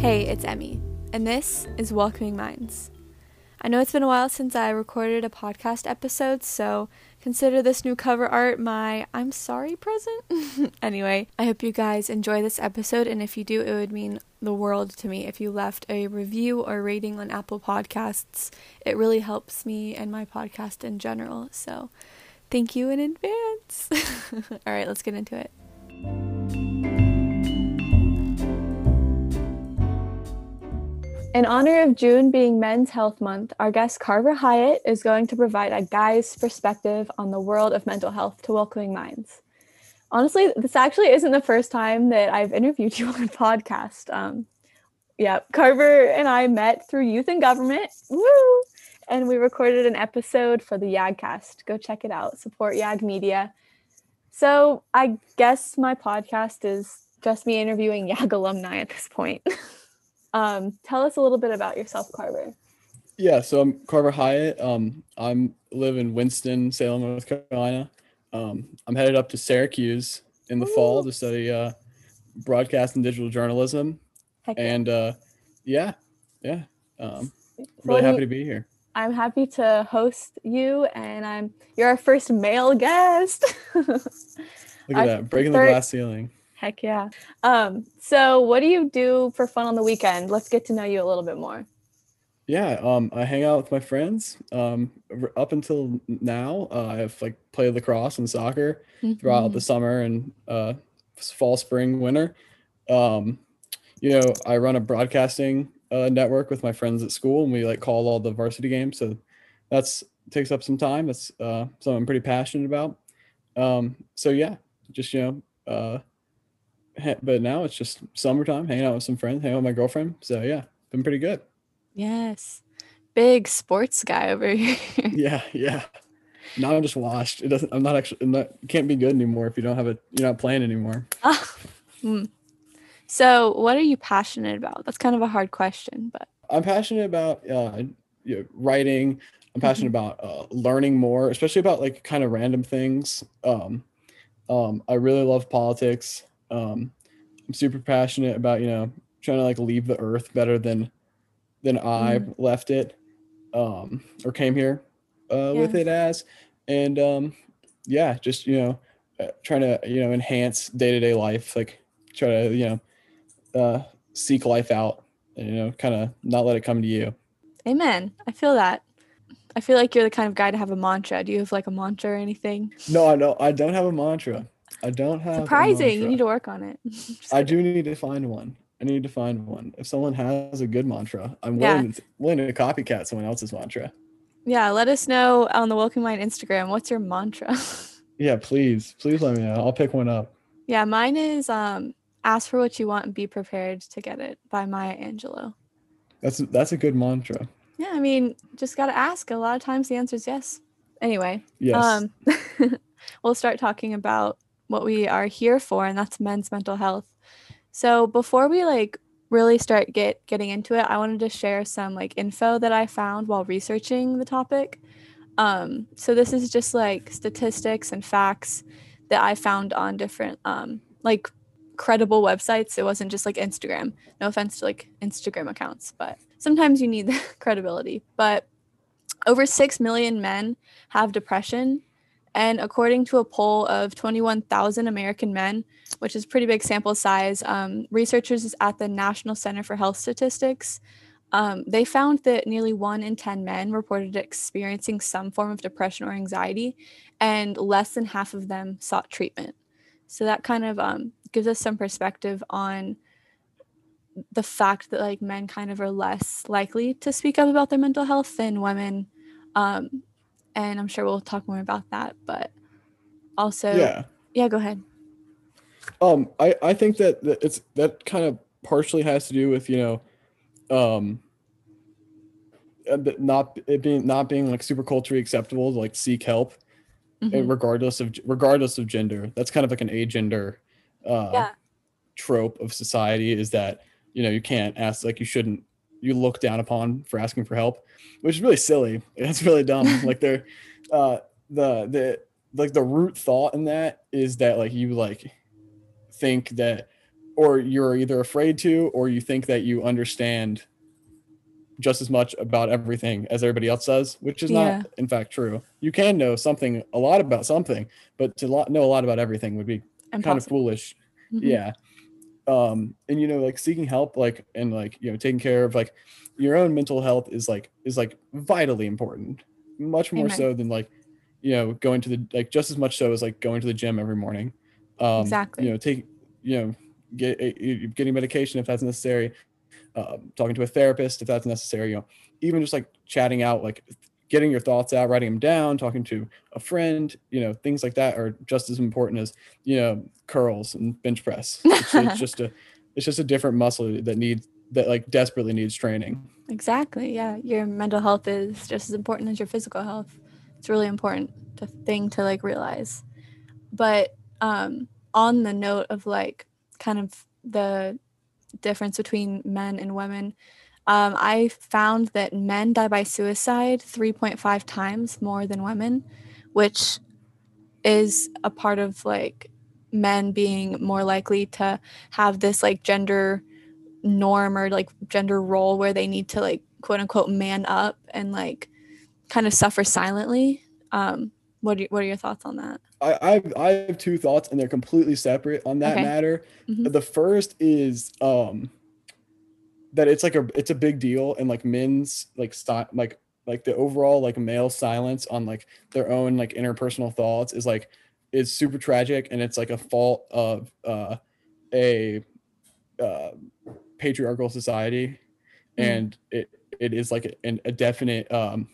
Hey, it's Emmy, and this is Welcoming Minds. I know it's been a while since I recorded a podcast episode, so consider this new cover art my I'm sorry present. Anyway, I hope you guys enjoy this episode, and if you do, it would mean the world to me if you left a review or rating on Apple Podcasts. It really helps me and my podcast in general, so thank you in advance. All right, let's get into it. In honor of June being Men's Health Month, our guest Carver Hyatt is going to provide a guy's perspective on the world of mental health to Welcoming Minds. Honestly, this actually isn't the first time that I've interviewed you on a podcast. Carver and I met through Youth in Government, woo! And we recorded an episode for the YAGcast. Go check it out. Support YAG Media. So I guess my podcast is just me interviewing YAG alumni at this point. Tell us a little bit about yourself, Carver. Yeah, so I'm Carver Hyatt. I live in Winston-Salem, North Carolina. I'm headed up to Syracuse in the fall to study broadcast and digital journalism. Heck and yeah. Really happy to be here. I'm happy to host you, and you're our first male guest. Look at that, breaking the glass ceiling. Heck yeah. So what do you do for fun on the weekend? Let's get to know you a little bit more. Yeah, I hang out with my friends. Up until now, I've played lacrosse and soccer throughout the summer and fall, spring, winter. I run a broadcasting network with my friends at school, and we call all the varsity games. So that's takes up some time. That's something I'm pretty passionate about. But now it's just summertime, hanging out with some friends, hanging out with my girlfriend. So yeah, been pretty good. Yes. Big sports guy over here. Yeah. Now I'm just washed. Can't be good anymore if you're not playing anymore. So what are you passionate about? That's kind of a hard question, but I'm passionate about writing. I'm passionate about learning more, especially about kind of random things. I really love politics. I'm super passionate about, trying to leave the earth better than I left it, or came here with it as. And just, trying to, enhance day-to-day life, try to, seek life out and, kind of not let it come to you. Amen. I feel that. I feel like you're the kind of guy to have a mantra. Do you have a mantra or anything? No, I don't have a mantra. I don't have surprising. You need to work on it. I do need to find one. If someone has a good mantra, I'm willing to copycat someone else's mantra. Yeah, let us know on the Welcoming Mind Instagram. What's your mantra? Yeah, please let me know. I'll pick one up. Yeah, mine is ask for what you want and be prepared to get it by Maya Angelou. That's a good mantra. Yeah, I mean, just gotta ask. A lot of times the answer is yes. Anyway, yes. We'll start talking about what we are here for, and that's men's mental health. So before we really start getting into it, I wanted to share some info that I found while researching the topic. So this is just statistics and facts that I found on different credible websites. It wasn't just Instagram. No offense to Instagram accounts, but sometimes you need the credibility. But over 6 million men have depression. And according to a poll of 21,000 American men, which is a pretty big sample size, researchers at the National Center for Health Statistics, they found that nearly 1 in 10 men reported experiencing some form of depression or anxiety, and less than half of them sought treatment. So that kind of gives us some perspective on the fact that men kind of are less likely to speak up about their mental health than women. And I'm sure we'll talk more about that, but also, yeah, go ahead. I think that kind of partially has to do with, not being super culturally acceptable to seek help, and regardless of gender. That's kind of an agender trope of society, is that, you can't ask, you look down upon for asking for help, which is really silly. It's really dumb. The root thought in that is that you think that or you're either afraid to, or you think that you understand just as much about everything as everybody else does, which is not Yeah, in fact true. You can know something, a lot about something, but to know a lot about everything would be kind of impossible. foolish. Hmm. Yeah. And like seeking help, like, and like, taking care of like your own mental health is like vitally important, much more Amen. so than like, going to the, like, just as much so as like going to the gym every morning. Exactly. Take, get getting medication if that's necessary, talking to a therapist if that's necessary, even just like chatting out, like getting your thoughts out, writing them down, talking to a friend, things like that are just as important as, curls and bench press. It's just a different muscle that like desperately needs training. Exactly. Yeah. Your mental health is just as important as your physical health. It's really important thing to like realize. But on the note of like kind of the difference between men and women, I found that men die by suicide 3.5 times more than women, which is a part of like men being more likely to have this like gender norm or like gender role where they need to like quote unquote man up and like kind of suffer silently. What are your thoughts on that? I have two thoughts, and they're completely separate on that Okay. matter. Hmm. The first is that it's a big deal, and like men's like like the overall like male silence on like their own like interpersonal thoughts is super tragic, and it's like a fault of a uh, patriarchal society, Mm. and it is like a definite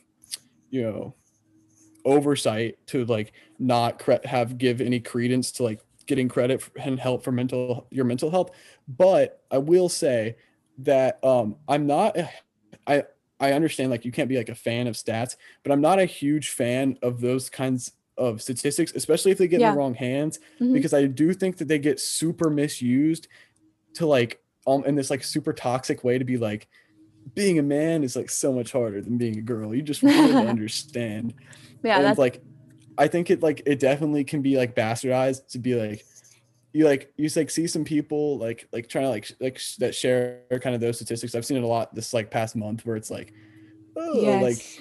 you know oversight to like not give any credence to like getting credit and help for your mental health. But I will say that I'm not I I understand like you can't be like a fan of stats, but I'm not a huge fan of those kinds of statistics, especially if they get in the Yeah. wrong hands, Hmm. because I do think that they get super misused to like in this like super toxic way to be like being a man is like so much harder than being a girl. You just wouldn't Yeah, understand. And that's like I think it definitely can be like bastardized to be like you like see some people like trying to that share kind of those statistics. I've seen it a lot this like past month where it's like, oh, yes.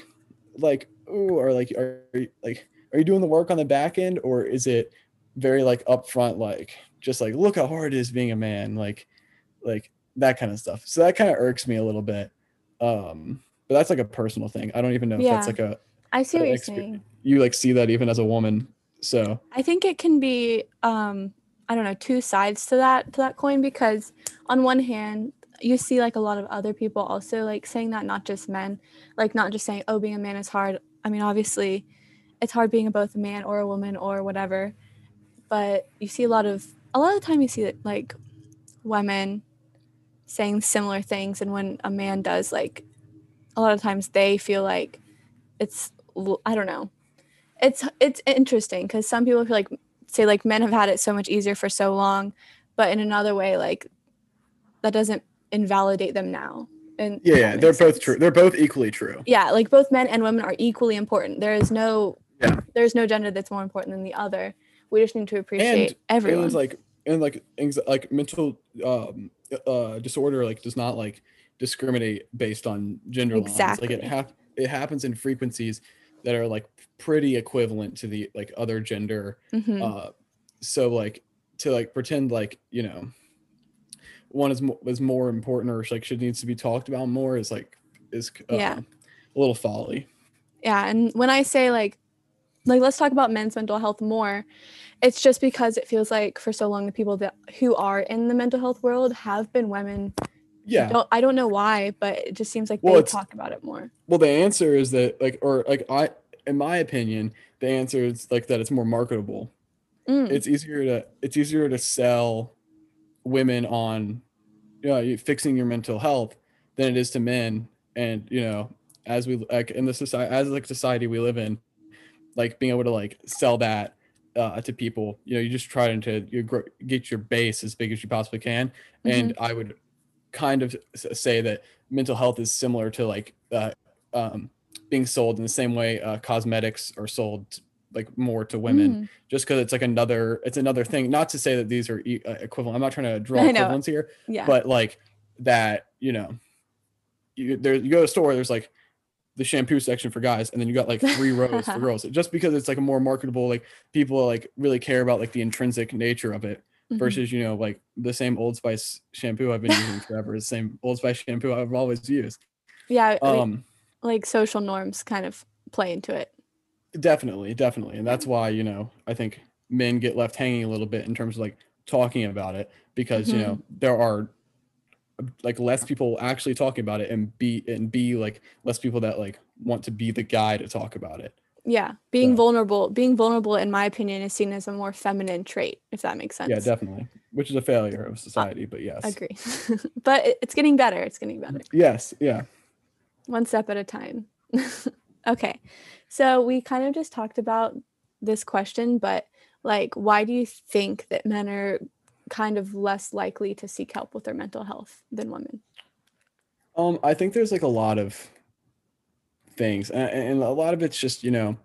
oh, or like are you doing the work on the back end, or is it very like upfront, like just like look how hard it is being a man, like that kind of stuff. So that kind of irks me a little bit. But that's like a personal thing. I don't even know if that's Yeah. like a I see an what you're experience saying. you like see that even as a woman. So I think it can be I don't know, two sides to that coin because on one hand, you see like a lot of other people also like saying that, not just men, like not just saying, oh, being a man is hard. I mean, obviously it's hard being both a man or a woman or whatever, but you see a lot of the time you see that like women saying similar things, and when a man does, like a lot of times they feel like it's I don't know. It's interesting because some people feel like say like men have had it so much easier for so long, but in another way, like that doesn't invalidate them now. And yeah, if yeah, that they're makes both true. sense. They're both equally true. Yeah, like both men and women are equally important. Yeah. There's no gender that's more important than the other. We just need to and appreciate and it's everyone. like like mental disorder like does not like discriminate based on gender lines. Like Exactly. it happens in frequencies that are like pretty equivalent to the like other gender. Hmm. uh so like to like pretend like one is more important, or like should needs to be talked about more, is Yeah. a little folly. Yeah. And when I say like let's talk about men's mental health more, it's just because it feels like for so long the people that who are in the mental health world have been women. Yeah. I don't know why, but it just seems like well they it's talk about it more. Well, the answer is that like, or like in my opinion, the answer is like that it's more marketable. Mm. It's easier to sell women on, fixing your mental health than it is to men. And as we like in the society, as like society we live in, like being able to like sell that to people, you just try to get your base as big as you possibly can. Hmm. And I would kind of say that mental health is similar to like um, being sold in the same way cosmetics are sold like more to women, Mm. just because it's another thing. Not to say that these are equivalent. I'm not trying to draw I know. equivalence here, Yeah. but like that, you go to a store, there's like the shampoo section for guys, and then you got like 3 rows for girls, just because it's like a more marketable, like people like really care about like the intrinsic nature of it, Mhm. versus like the same Old Spice shampoo I've been using forever, the same Old Spice shampoo I've always used. Yeah, like social norms kind of play into it. Definitely, definitely. And Yeah. that's why, I think men get left hanging a little bit in terms of like talking about it, because, Mhm. there are like less people actually talking about it, and be like less people that like want to be the guy to talk about it. Yeah, So, being vulnerable in my opinion is seen as a more feminine trait, if that makes yeah, sense. definitely, which is a failure of I society, but yes. agree. But it's getting better. It's getting better. Yes, yeah. One step at a time. Okay. So we kind of just talked about this question, but like, why do you think that men are kind of less likely to seek help with their mental health than women? I think there's like a lot of things, and a lot of it's just,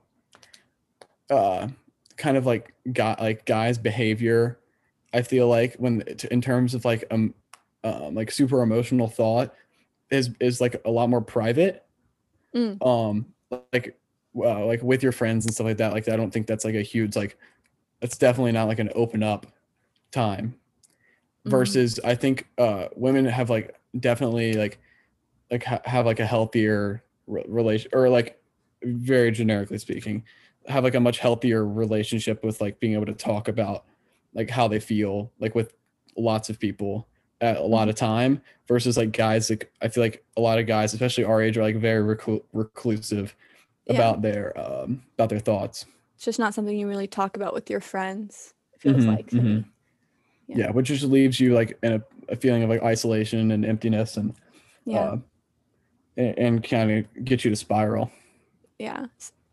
uh kind of like guys behavior. I feel like when in terms of like super emotional thought is like a lot more private, Mm, um like like with your friends and stuff like that. Like I don't think that's like a huge like, that's definitely not like an open up time, mm, versus I think women have like definitely like have like a healthier relation, or like very generically speaking, have like a much healthier relationship with like being able to talk about like how they feel like with lots of people at a lot mhm. of time, versus like guys. Like I feel like a lot of guys, especially our age, are like very reclusive Yeah. about their thoughts. It's just not something you really talk about with your friends, it feels Hmm, like to hmm. me. Yeah. Yeah, which just leaves you like in a feeling of like isolation and emptiness, Yeah. uh and kind of get you to spiral. Yeah.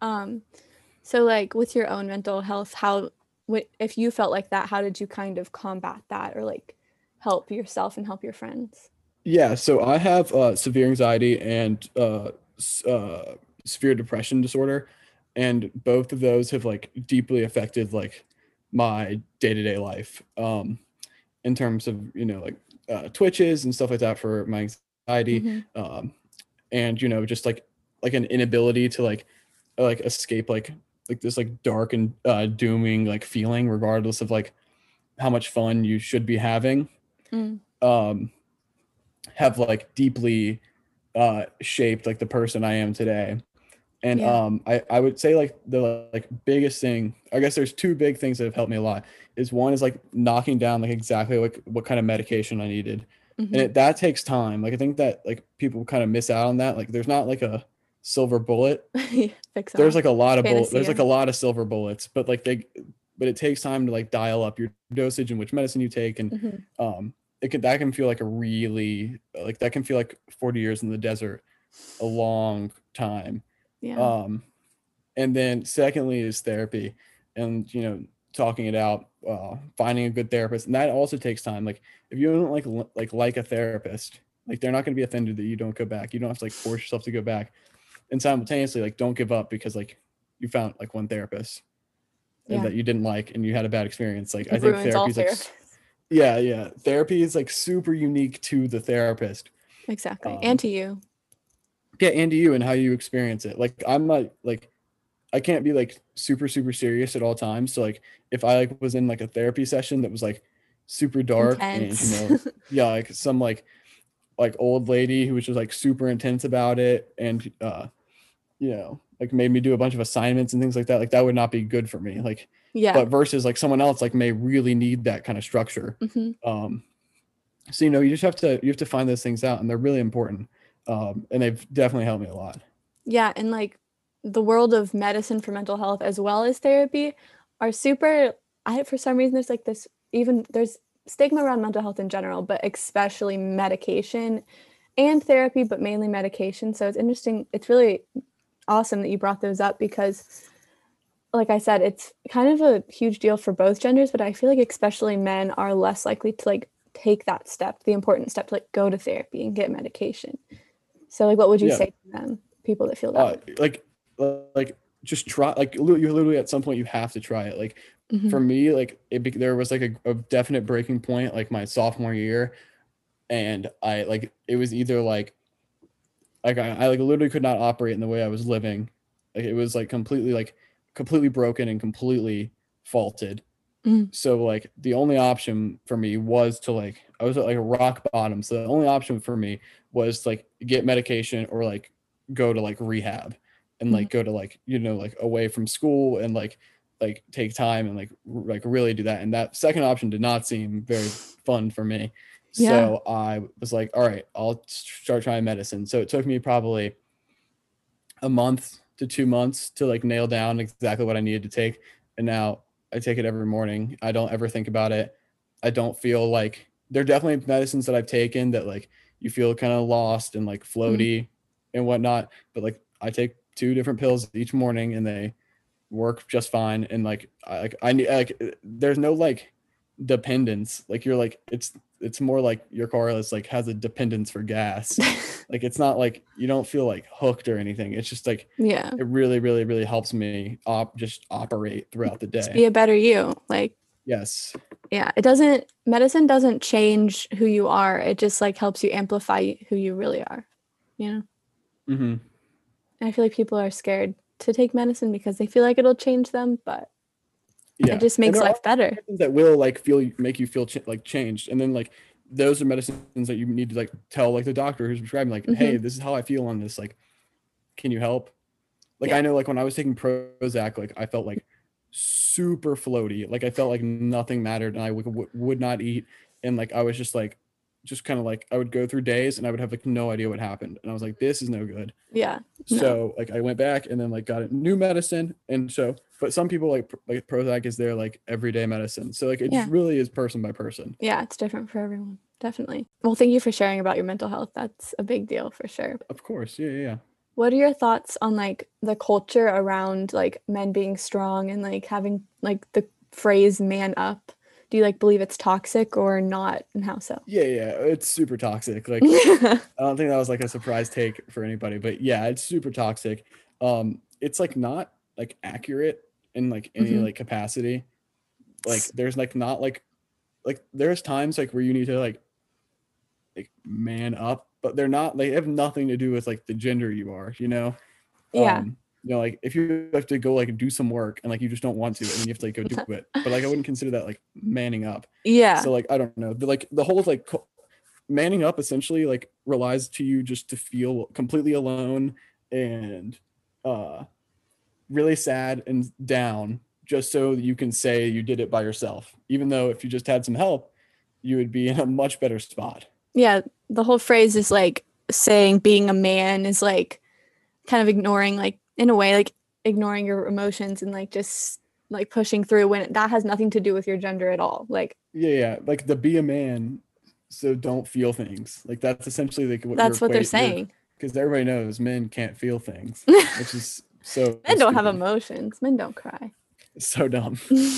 So like with your own mental health, if you felt like that, how did you kind of combat that or like help yourself and help your friends? Yeah, so I have severe anxiety and severe depression disorder, and both of those have like deeply affected like my day-to-day life, in terms of like twitches and stuff like that for my anxiety, Mm-hmm. and just like an inability to like escape like this like dark and dooming like feeling, regardless of like how much fun you should be having, Mm. um, have like deeply shaped like the person I am today. And Yeah. I would say like the like biggest thing, I guess there's two big things that have helped me a lot. Is one is like knocking down like exactly like what kind of medication I needed. And Mm-hmm. that takes time. Like I think that like people kind of miss out on that. Like there's not like a silver bullet. Fix There's all. like a lot of there's like Panacea. a lot of silver bullets, but but it takes time to like dial up your dosage and which medicine you take. And Mm-hmm. that can feel like a really like that can feel like 40 years in the desert, a long time. Yeah. um and then secondly is therapy, and talking it out, finding a good therapist, and that also takes time. Like if you don't like a therapist, like they're not going to be offended that you don't go back. You don't have to like force yourself to go back, and simultaneously like don't give up because like you found like one therapist and Yeah. that you didn't like and you had a bad experience. Like I It think ruins all therapy is like therapists. yeah, therapy is like super unique to the therapist. Exactly. And um to you. yeah, and to you and how you experience it. Like I'm not like, I can't be like super serious at all times. So like if I like was in like a therapy session that was like super dark, and Intense. yeah, like some like old lady who was just like super intense about it, and like made me do a bunch of assignments and things like that would not be good for me. Like Yeah. but versus like someone else like may really need that kind of structure. Hmm. Um so you have to find those things out, and they're really important. And they've definitely helped me a lot. Yeah. And like the world of medicine for mental health as well as therapy are super, for some reason, there's like this, even there's stigma around mental health in general, but especially medication and therapy, but mainly medication. So it's interesting. It's really awesome that you brought those up because, like I said, it's kind of a huge deal for both genders, but I feel like especially men are less likely to like take that step, the important step to like go to therapy and get medication. So like what would you Yeah. say to them, people that feel that way? Like just try, like you literally at some point you have to try it. Like Hmm. for me, like there was like a definite breaking point like my sophomore year, and I like it was either like I like literally could not operate in the way I was living. Like it was like completely broken and completely faulted. Hmm. So like the only option for me was to like I was at like a rock bottom. So the only option for me was to, like get medication or like go to like rehab and Hmm. like go to like like away from school and like take time and like really do that. And that second option did not seem very fun for me. Yeah. So I was like, all right, I'll start trying medicine. So it took me probably a month to 2 months to like nail down exactly what I needed to take. And now I take it every morning. I don't ever think about it. I don't feel like there are definitely medicines that I've taken that like you feel kind of lost and like Hmm. floaty and whatnot. But like I take two different pills each morning and they work just fine. And like I need like there's no like dependence. Like you're like it's more like your car is like has a dependence for gas. Like it's not like you don't feel like hooked or anything. It's just like Yeah. it really, really, really helps me just operate throughout the Just be day. a better you. Like, Yes. yeah, medicine doesn't change who you are. It just like helps you amplify who you really are, you know? Hmm. And I feel like people are scared to take medicine because they feel like it'll change them, but it Yeah. just And makes there are life better. medicines that will like feel make you feel like changed, and then like those are medicines that you need to like tell like the doctor who's prescribing like, Hmm. hey, this is how I feel on this. Like, can you help? Like Yeah. I know like when I was taking Prozac, like I felt like super floaty. Like I felt like nothing mattered and I would not eat. And like I was just kind of like I would go through days and I would have like no idea what happened. And I was like, this is no good. Yeah. No. So like I went back and then like got a new medicine. And so but some people like Prozac is their like everyday medicine. So like it just Yeah. really is person by person. Yeah. It's different for everyone. Definitely. Well, thank you for sharing about your mental health. That's a big deal for sure. Of course. Yeah, yeah. What are your thoughts on like the culture around like men being strong and like having like the phrase man up? Do you like believe it's toxic or not, and how so? Yeah, yeah. It's super toxic. Like I don't think that was like a surprise take for anybody, but yeah, it's super toxic. It's like not like accurate in like any Hmm. like capacity. Like there's like not like there's times like where you need to like man up, but they're not they have nothing to do with like the gender you are, you know? Yeah. Like if you have to go like do some work and like you just don't want to, and then you have to like go do it. But like I wouldn't consider that like manning up. Yeah. So like I don't know. Like the whole like manning up essentially like relies to you just to feel completely alone and uh really sad and down just so you can say you did it by yourself, even though if you just had some help you would be in a much better spot. Yeah. The whole phrase is like saying being a man is like kind of ignoring, like, in a way, like ignoring your emotions and like just like pushing through when that has nothing to do with your gender at all. Like, Yeah, yeah, like the be a man so don't feel things, like that's essentially like what you're that's what they're equate you're saying. because everybody knows men can't feel things, which is so Men don't have stupid, emotions. Men don't cry. so dumb.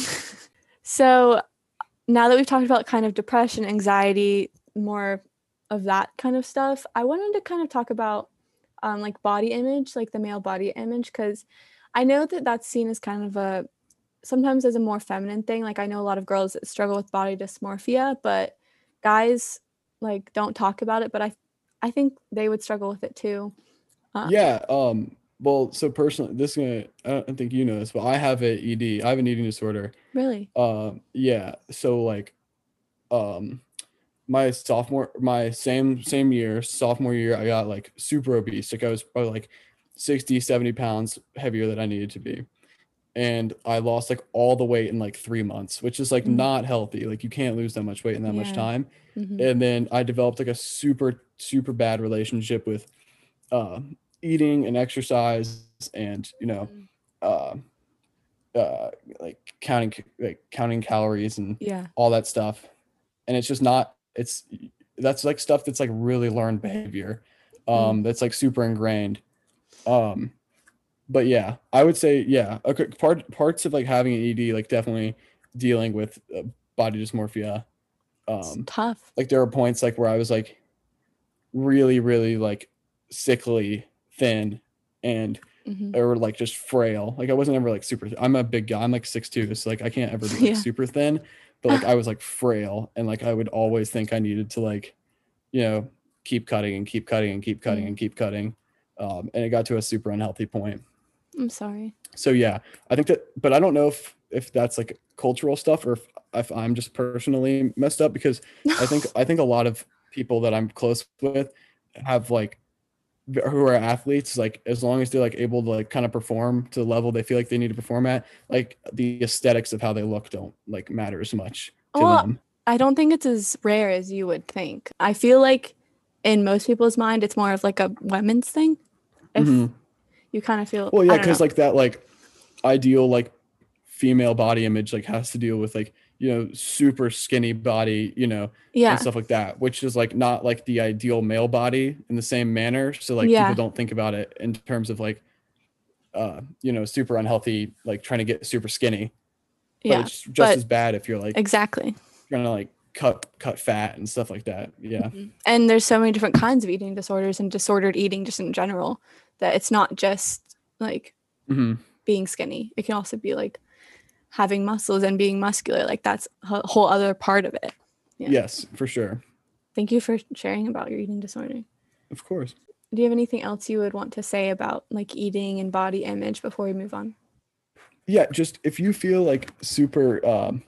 So now that we've talked about kind of depression, anxiety, more of that kind of stuff, I wanted to kind of talk about like body image, like the male body image, because I know that that's seen as kind of a sometimes as a more feminine thing. Like I know a lot of girls that struggle with body dysmorphia, but guys like don't talk about it. But I think they would struggle with it too. Uh, Yeah. Well, so personally, this is gonna, I don't think you know this, but I have a ED. I have an eating disorder. really? Yeah. So like, um, my same year, sophomore year, I got like super obese. Like I was probably like 60, 70 pounds heavier than I needed to be. And I lost like all the weight in like 3 months, which is like Mm. not healthy. Like you can't lose that much weight in that much Yeah. time. Hmm. And then I developed like a super, super bad relationship with uh, eating and exercise and uh, like counting calories and Yeah. all that stuff. And it's just not it's that's like stuff that's like really learned behavior, Mm. that's like super ingrained. um but yeah, I would say yeah, okay, parts of like having an ED, like definitely dealing with body dysmorphia. It's um tough. like there were points like where I was like really, really like sickly thin, and Mm-hmm. or like just frail. Like I wasn't ever like super, I'm a big guy. I'm like 6'2", so like I can't ever be like Yeah. super thin, but like I was like frail, and like I would always think I needed to like, you know, keep cutting and keep cutting and keep cutting Mm, and keep cutting. And it got to a super unhealthy point. I'm sorry. So yeah, I think that, but I don't know if that's like cultural stuff, or if I'm just personally messed up, because I think a lot of people that I'm close with have like, who are athletes, like as long as they're like able to like kind of perform to the level they feel like they need to perform at, like the aesthetics of how they look don't like matter as much to Well, them. I don't think it's as rare as you would think. I feel like in most people's mind, it's more of like a women's thing. If Hmm. you kind of feel, Well, I yeah, don't because know. like that like ideal like female body image like has to deal with like, you know, super skinny body, you know, and Yeah. stuff like that, which is like not like the ideal male body in the same manner. So like people Yeah. don't think about it in terms of like, you know, super unhealthy, like trying to get super skinny, but Yeah. it's just But as bad if you're like exactly. trying to like cut fat and stuff like that. Yeah. Mhm. And there's so many different kinds of eating disorders and disordered eating just in general that it's not just like Hmm. being skinny. It can also be like having muscles and being muscular. Like that's a whole other part of it. Yeah. Yes, for sure. Thank you for sharing about your eating disorder. Of course. Do you have anything else you would want to say about like eating and body image before we move on? Yeah, just if you feel like super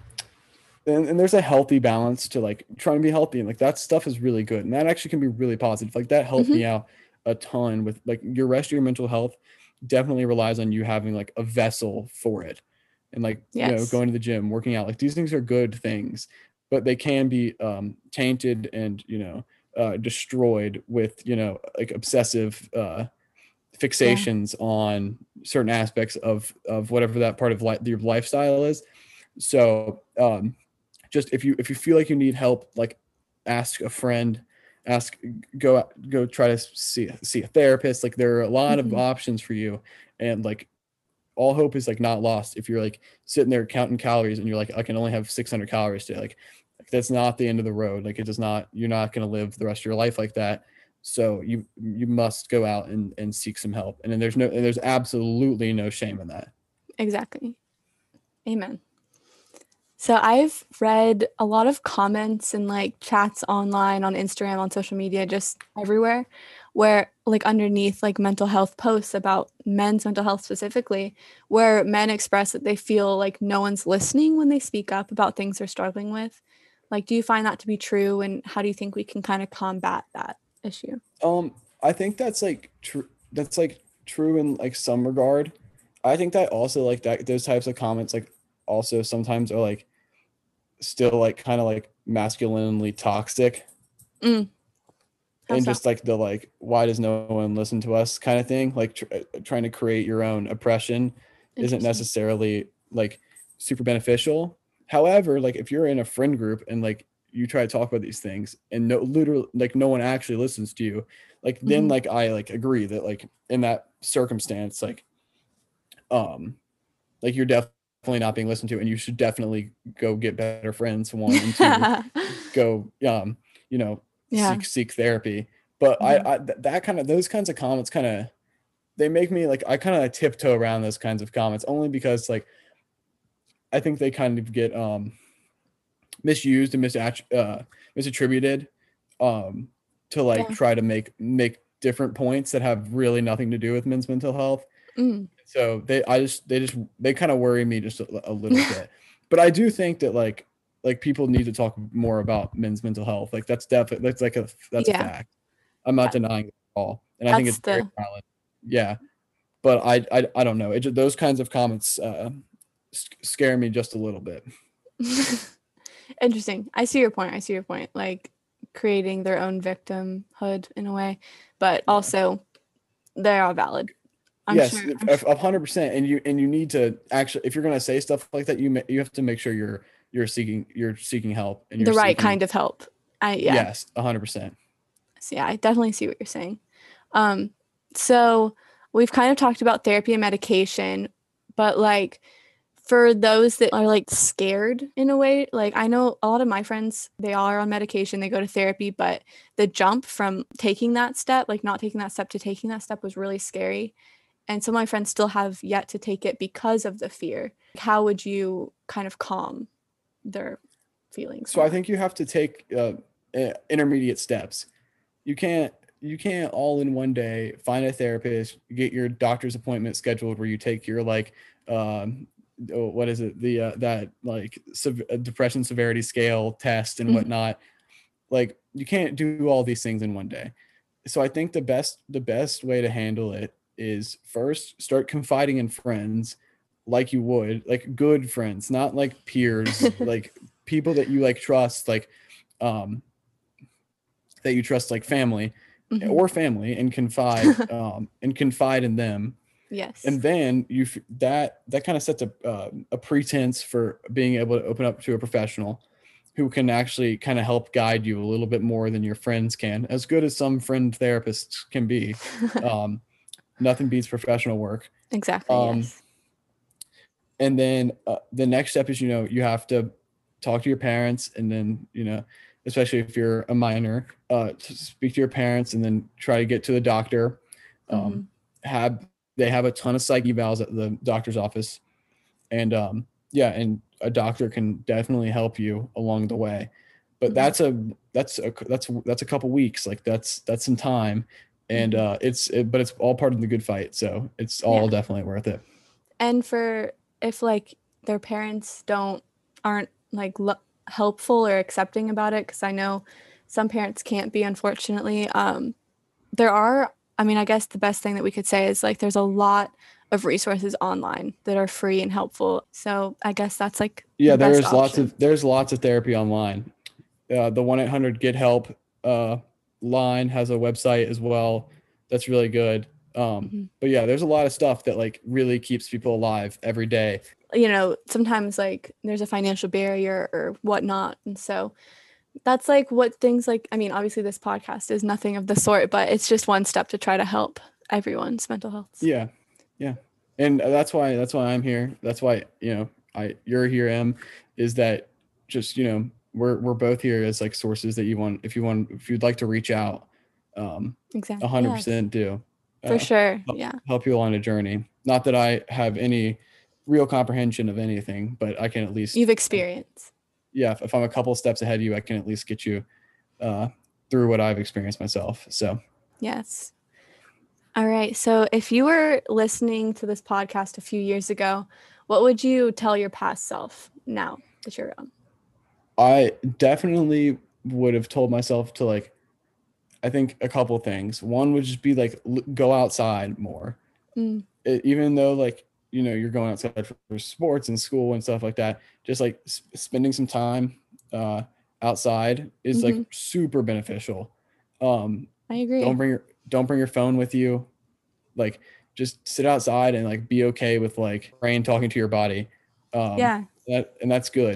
and there's a healthy balance to like trying to be healthy, and like that stuff is really good, and that actually can be really positive. Like that helped Mm-hmm. me out a ton with like your rest of your mental health. Definitely relies on you having like a vessel for it, and like, you know, Yes. going to the gym, working out. Like these things are good things, but they can be tainted and, you know, destroyed with, you know, like obsessive Yeah. fixations on certain aspects of whatever that part of your lifestyle is. So just if you feel like you need help, like ask a friend, ask go try to see a therapist. Like there are a lot of Mm-hmm. options for you, and like all hope is like not lost. If you're like sitting there counting calories and you're like, I can only have 600 calories today, like that's not the end of the road. Like it does not, you're not going to live the rest of your life like that. So you must go out and seek some help, and then there's absolutely no shame in that. Exactly. Amen. So I've read a lot of comments and like chats online, on Instagram, on social media, just everywhere, where like underneath like mental health posts about men's mental health specifically, where men express that they feel like no one's listening when they speak up about things they're struggling with. Like, do you find that to be true? And how do you think we can kind of combat that issue? I think that's like true. That's like true in like some regard. I think that also like that those types of comments like also sometimes are like still like kind of like masculinely toxic, Mm, how and so? just like the like why does no one listen to us kind of thing, like trying to create your own oppression isn't Interesting. necessarily like super beneficial. However, like if you're in a friend group and like you try to talk about these things and no literally like no one actually listens to you, like then Hmm. like I like agree that like in that circumstance um like you're definitely not being listened to, and you should definitely go get better friends, one, and two, go you know, Yeah. seek therapy. But Mhm. that kind of those kinds of comments kind of they make me like I kind of tiptoe around those kinds of comments, only because like I think they kind of get misused and misattributed um to like Yeah. try to make different points that have really nothing to do with men's mental health. Mm. So they kind of worry me just a little bit. But I do think that like people need to talk more about men's mental health. Like that's a Yeah. fact. I'm not denying it at all, and I think That's it's very the valid. Yeah, but I don't know. Those kinds of comments scare me just a little bit. interesting. I see your point. I see your point. Like creating their own victimhood in a way, but Yeah. also they are valid. I'm Yes, sure. 100%. And you need to actually, if you're gonna say stuff like that, you have to make sure you're seeking help, and you're The right seeking. kind of help. Yeah. Yes, 100%. So yeah, I definitely see what you're saying. Um, so we've kind of talked about therapy and medication, but like for those that are like scared in a way, like I know a lot of my friends, they are on medication, they go to therapy, but the jump from taking that step, like not taking that step to taking that step was really scary. and some of my friends still have yet to take it because of the fear. How would you kind of calm their feelings So I more? think you have to take intermediate steps. You can't all in one day find a therapist, get your doctor's appointment scheduled where you take your like what is it, the that like depression severity scale test and Mhm. whatnot. Like you can't do all these things in one day. So I think the best way to handle it is first start confiding in friends like you would, like good friends, not like peers, like people that you like trust, like um that you trust, like family Mhm. or family, and confide in them. Yes. And then that kind of sets a pretense for being able to open up to a professional who can actually kind of help guide you a little bit more than your friends can, as good as some friend therapists can be. um, Nothing beats professional work. Exactly, um, yes. and then the next step is, you have to talk to your parents, and then, especially if you're a minor, to speak to your parents and then try to get to the doctor. um, Mhm. have They have a ton of psych evals at the doctor's office, and yeah, and a doctor can definitely help you along the way. But Mhm. that's a couple weeks, like that's some time. And Mhm. but it's all part of the good fight, so it's all Yeah. definitely worth it. And for if like their parents aren't like helpful or accepting about it, because I know some parents can't be, unfortunately. There are, I mean, I guess the best thing that we could say is like there's a lot of resources online that are free and helpful. So I guess that's like Yeah, the best option. there's lots of therapy online. The 1-800 Get Help uh, line has a website as well. That's really good. Mhm. But yeah, there's a lot of stuff that like really keeps people alive every day. Sometimes like there's a financial barrier or whatnot. And so that's like what things like, I mean, obviously this podcast is nothing of the sort, but it's just one step to try to help everyone's mental health. So, Yeah, yeah, and that's why I'm here. That's why, you're here, Em, is that just, we're both here as like sources that if you'd like to reach out, exactly. Yes, 100% do. for uh, sure. Yeah. Help you along a journey. Not that I have any real comprehension of anything, but I can at least, You've experienced. yeah, if I'm a couple steps ahead of you, I can at least get you uh, through what I've experienced myself. So Yes. All right. So if you were listening to this podcast a few years ago, what would you tell your past self now that you're young? I definitely would have told myself to like, I think a couple things. One would just be like, go outside more. Mm, Even though like, you're going outside for sports and school and stuff like that, just like spending some time uh, outside is like hmm. super beneficial. Um, I agree. don't bring your phone with you. Like just sit outside and like be okay with like brain talking to your body. Um, Yeah. and that's good.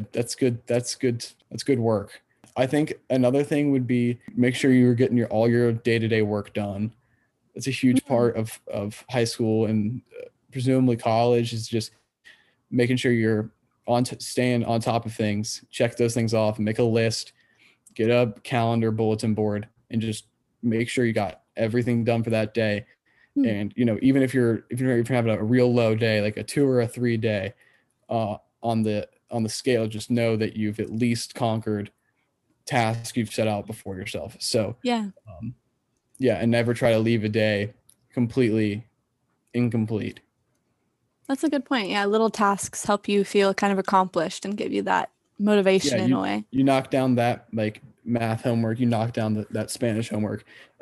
That's good work. I think another thing would be make sure you're getting all your day-to-day work done. It's a huge Mm, part of high school, and presumably college is just making sure you're staying on top of things, check those things off, make a list, get a calendar bulletin board, and just make sure you got everything done for that day. mm. And even if you're having a real low day, like a 2 or a 3 day, on the scale, just know that you've at least conquered tasks you've set out before yourself. So Yeah. um, yeah, and never try to leave a day completely incomplete. That's a good point. Yeah. Little tasks help you feel kind of accomplished and give you that Yeah, motivation in a way. you knock down that like math homework, you knock down that Spanish homework.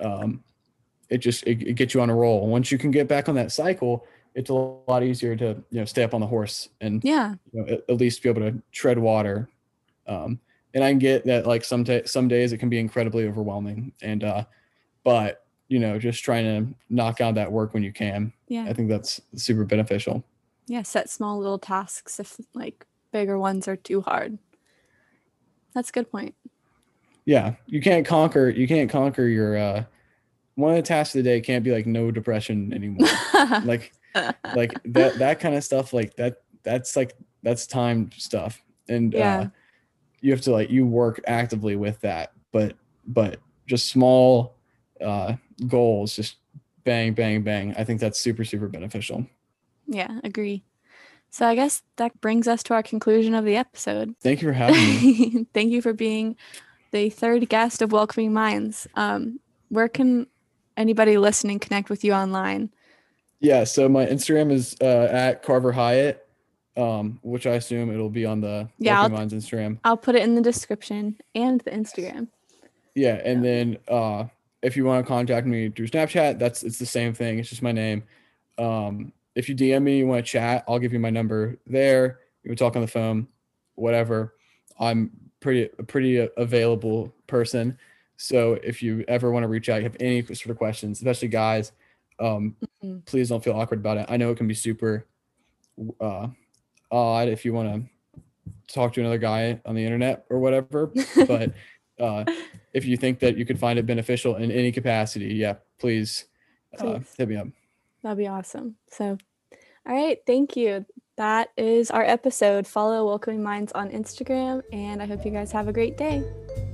It gets you on a roll. Once you can get back on that cycle, it's a lot easier to stay up on the horse and Yeah. at least be able to tread water. Um, and I can get that like some days it can be incredibly overwhelming, and but just trying to knock out that work when you can. Yeah. I think that's super beneficial. Yeah. Set small little tasks if like bigger ones are too hard. That's a good point. Yeah, you can't conquer your one of the tasks of the day can't be like no depression anymore. Like that kind of stuff, like that's time stuff. And Yeah. you have to like you work actively with that, but just small uh goals, just bang, bang, bang. I think that's super, super beneficial. Yeah, agree. So I guess that brings us to our conclusion of the episode. Thank you for having me. Thank you for being the third guest of Welcoming Minds. Where can anybody listening connect with you online? Yeah, so my Instagram is at Carver Hyatt, which I assume it'll be on the Yeah, Welcoming Minds Instagram. I'll put it in the description and the Instagram. Yeah, and then if you want to contact me through Snapchat, it's the same thing. It's just my name. If you DM me, you want to chat, I'll give you my number there. You can talk on the phone, whatever. I'm pretty available person. So if you ever want to reach out, you have any sort of questions, especially guys, please don't feel awkward about it. I know it can be super odd if you want to talk to another guy on the internet or whatever, but if you think that you could find it beneficial in any capacity, yeah, please. Hit me up. That'd be awesome. So, all right, thank you. That is our episode. Follow Welcoming Minds on Instagram, and I hope you guys have a great day.